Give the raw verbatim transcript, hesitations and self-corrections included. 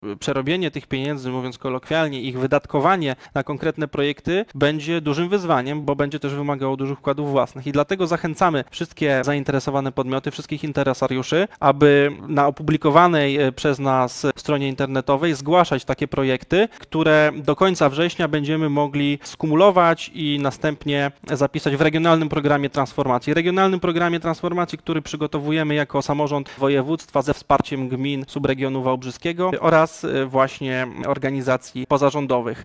przerobienie tych pieniędzy, mówiąc kolokwialnie, ich wydatkowanie na konkretne projekty będzie dużym wyzwaniem, bo będzie też wymagało dużych wkładów własnych. I dlatego zachęcamy wszystkie zainteresowane podmioty, wszystkich interesariuszy, aby na opublikowanej przez nas stronie internetowej zgłaszać takie projekty, które do końca września będziemy mogli skumulować i następnie zapisać w Regionalnym Programie Transformacji. Regionalnym Programie Transformacji, który przygotowujemy jako samorząd województwa ze wsparciem gmin subregionu wałbrzyskiego oraz właśnie organizacji pozarządowych.